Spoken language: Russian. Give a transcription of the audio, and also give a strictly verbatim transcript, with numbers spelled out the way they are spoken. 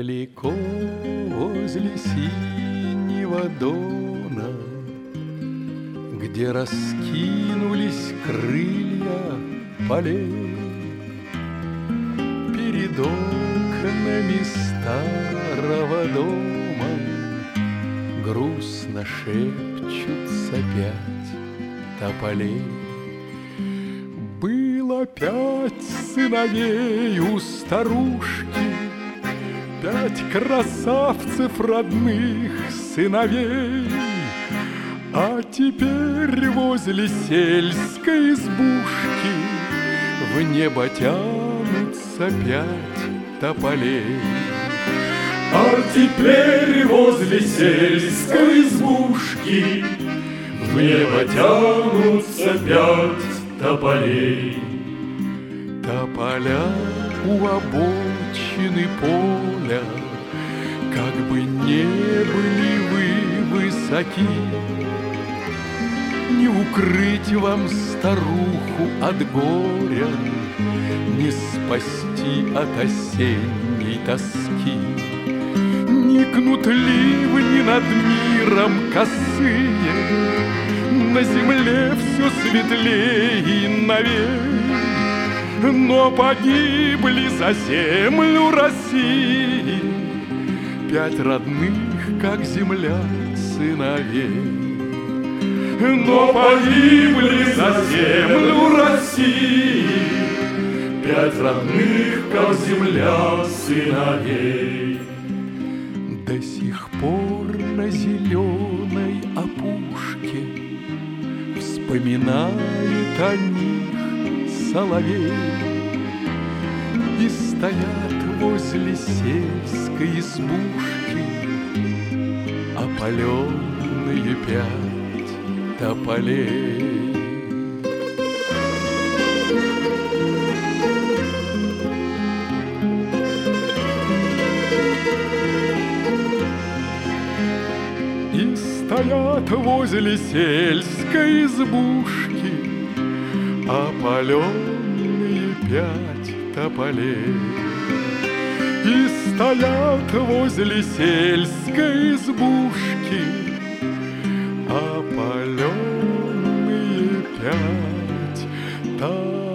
Далеко возле синего дона, где раскинулись крылья полей, перед окнами старого дома грустно шепчутся пять тополей. Было пять сыновей у старушки, пять красавцев родных сыновей, а теперь возле сельской избушки в небо тянутся пять тополей. А теперь возле сельской избушки в небо тянутся пять тополей. Тополя у обочины поля, как бы не были вы высоки, не укрыть вам старуху от горя, не спасти от осенней тоски. Не кнутливы, ни над миром косые, на земле все светлее и новей, но погибли за землю России пять родных, как земля, сыновей. Но погибли за землю России пять родных, как земля, сыновей. До сих пор на зеленой опушке вспоминает о них соловей, и стоят возле сельской избушки опаленные пять тополей. И стоят возле сельской избушки опаленные пять тополей. И стоят возле сельской избушки опаленные пять тополей.